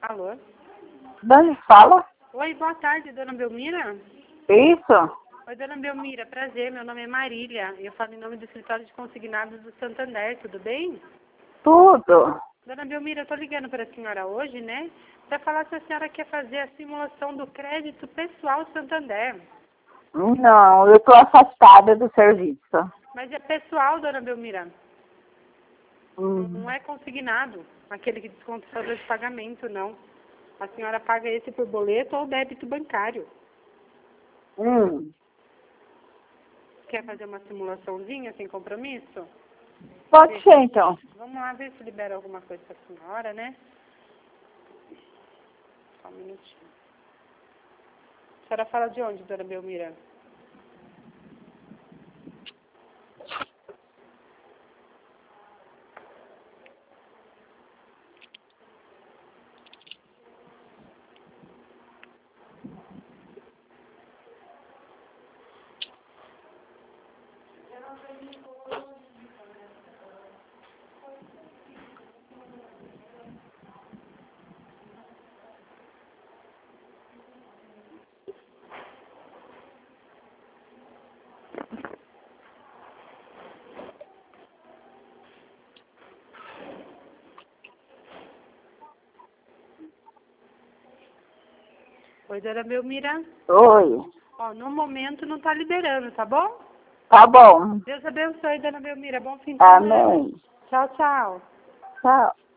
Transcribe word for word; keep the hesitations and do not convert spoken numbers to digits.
Alô? Dani, fala. Oi, boa tarde, dona Belmira. Isso. Oi, dona Belmira, prazer, meu nome é Marília. Eu falo em nome do escritório de consignados do Santander, tudo bem? Tudo. Dona Belmira, eu tô ligando para a senhora hoje, né? Para falar se a senhora quer fazer a simulação do crédito pessoal Santander. Não, eu estou afastada do serviço. Mas é pessoal, dona Belmira. Hum. Não é consignado, aquele que desconta o fazer de pagamento, não. A senhora paga esse por boleto ou débito bancário. Hum. Quer fazer uma simulaçãozinha sem compromisso? Pode ser, então. Vamos lá ver se libera alguma coisa para a senhora, né? Só um minutinho. A senhora fala de onde, dona Belmira? Oi, dona Belmira. Oi. Ó, no momento não tá liberando, tá bom? Tá bom. Deus abençoe, dona Belmira. Bom fim de semana. Amém. Tchau, tchau. Tchau.